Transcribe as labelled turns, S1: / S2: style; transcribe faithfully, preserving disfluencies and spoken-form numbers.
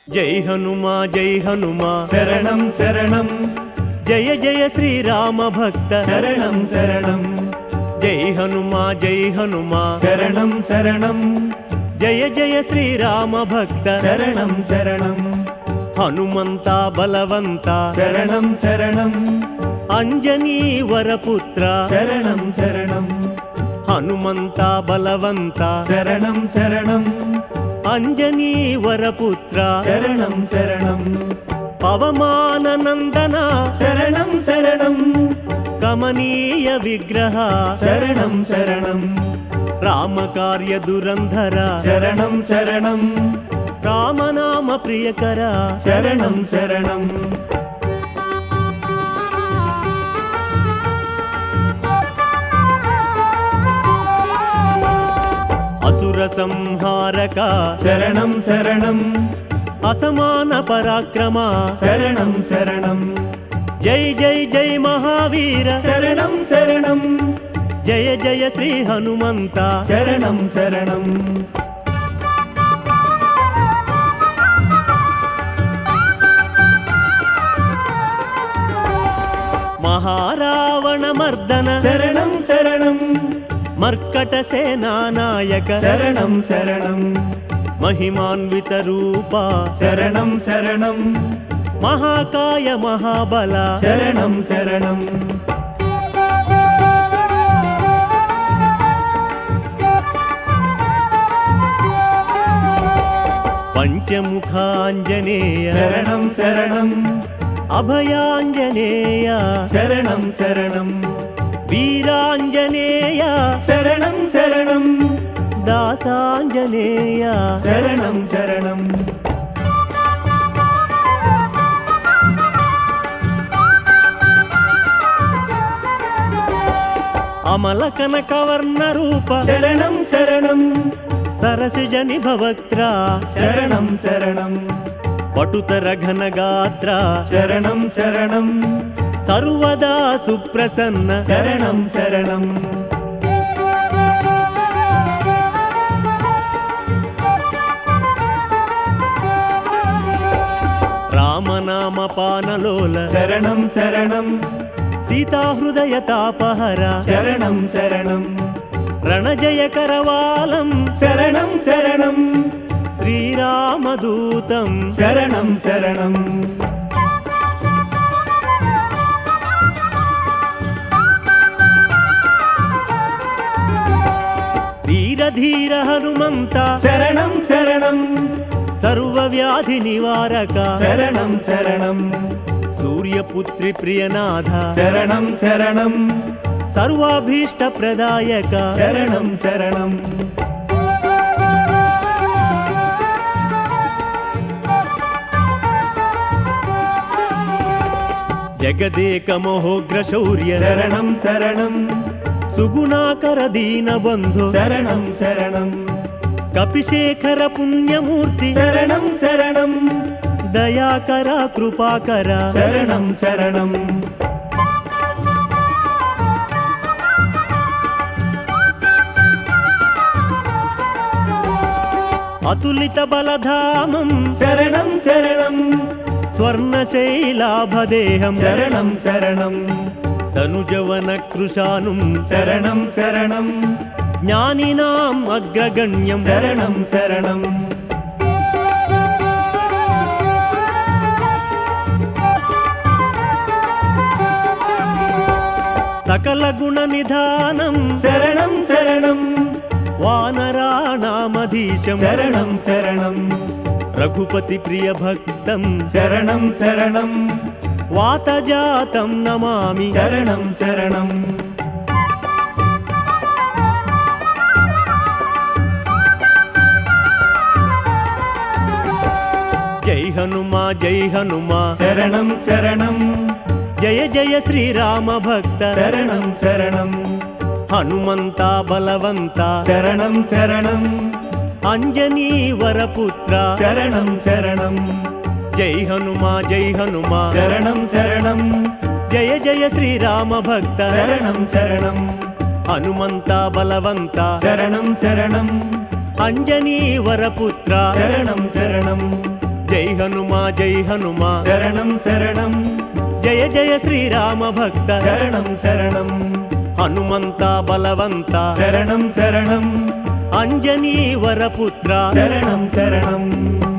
S1: జై హనుమా జై హనుమా
S2: శరణం శరణం
S1: జయ జయ శ్రీరామ భక్త
S2: శరణం శరణం
S1: జై హనుమా జై హనుమా
S2: శరణం శరణం
S1: జయ జయ శ్రీరామ భక్త
S2: శరణం శరణం
S1: హనుమంత బలవంత
S2: శరణం శరణం
S1: అంజనీ వరపుత్ర
S2: శరణం శరణం
S1: హనుమంత బలవంత
S2: శరణం శరణం
S1: అంజనీ వరపుత్ర
S2: శరణం శరణం
S1: పవమాన నందన
S2: శరణం శరణం
S1: కమనీయ విగ్రహ
S2: శరణం శరణం
S1: రామకార్య దురంధర
S2: శరణం శరణం
S1: రామనామ ప్రియకర
S2: శరణం శరణం
S1: అసుర సంహారక
S2: శరణం శరణం
S1: అసమాన పరాక్రమ
S2: శరణం శరణం
S1: జై జై జై మహావీర
S2: శరణం శరణం
S1: జయ జయ శ్రీ హనుమంత
S2: శరణం శరణం
S1: మహారావణ మర్దన
S2: శరణం శరణం
S1: మర్కట సేనానాయక
S2: శరణం శరణం
S1: మహిమాన్విత రూప
S2: శరణం శరణం
S1: మహాకాయ మహాబల
S2: శరణం శరణం
S1: పంచముఖాంజనేయ
S2: శరణం శరణం
S1: అభయాంజనేయ
S2: శరణం శరణం
S1: వీరాంజనేయ
S2: శరణం శరణం
S1: దాసాంజనేయ
S2: శరణం శరణం
S1: అమల కనకవర్ణ రూప
S2: శరణం శరణం
S1: సరసిజ నిభవక్త్ర
S2: శరణం శరణం
S1: పటుతర ఘనగాత్ర
S2: శరణం శరణం
S1: సర్వదా సుప్రసన్న
S2: శరణం శరణం
S1: రామనామ పానలోల
S2: శరణం శరణం
S1: సీతాహృదయ తాపహర
S2: శరణం శరణం
S1: రణజయ కరవాలం
S2: శరణం శరణం
S1: శ్రీరామదూతం
S2: శరణం శరణం
S1: వీరధీర హనుమంత
S2: శరణం శరణం
S1: సర్వవ్యాధి నివారక
S2: శరణం శరణం
S1: సూర్యపుత్రి ప్రియనాథ
S2: శరణం శరణం
S1: సర్వాభీష్ట ప్రదాయక
S2: శరణం శరణం
S1: జగదేక మహోగ్ర శౌర్య
S2: శరణం శరణం
S1: సుగుణాకర దీన బంధు
S2: శరణం శరణం
S1: కపిశేఖర పుణ్యమూర్తి
S2: శరణం శరణం
S1: దయాకర కృపాకర
S2: శరణం శరణం
S1: అతులిత బలధామం
S2: శరణం శరణం
S1: స్వర్ణశైలాభదేహం
S2: శరణం శరణం
S1: తనుజవన కృశానుం
S2: శరణం శరణం
S1: జ్ఞానినాం అగ్రగణ్యం
S2: శరణం శరణం
S1: సకల గుణ నిధానం
S2: శరణం శరణం
S1: వానరాణామధీశం
S2: శరణం శరణం
S1: రఘుపతి ప్రియ భక్తం
S2: శరణం శరణం
S1: వాతజాతం నమామి
S2: శరణం శరణం
S1: జై హనుమా జై హనుమా
S2: శరణం శరణం
S1: జయ జయ శ్రీరామ భక్త
S2: శరణం శరణం
S1: హనుమంత బలవంత
S2: శరణం శరణం
S1: అంజనీ వరపుత్ర
S2: శరణం శరణం
S1: జై హనుమా జై హనుమా
S2: శరణం శరణం
S1: జయ జయ శ్రీరామ భక్త
S2: శరణం శరణం
S1: హనుమంత బలవంత
S2: శరణం శరణం
S1: అంజనీ వరపుత్ర
S2: శరణం శరణం
S1: జై హనుమా జై హనుమా
S2: శరణం శరణం
S1: జయ జయ శ్రీరామ భక్త
S2: శరణం శరణం
S1: హనుమంత బలవంత
S2: శరణం శరణం
S1: అంజనీ వరపుత్ర
S2: శరణం శరణం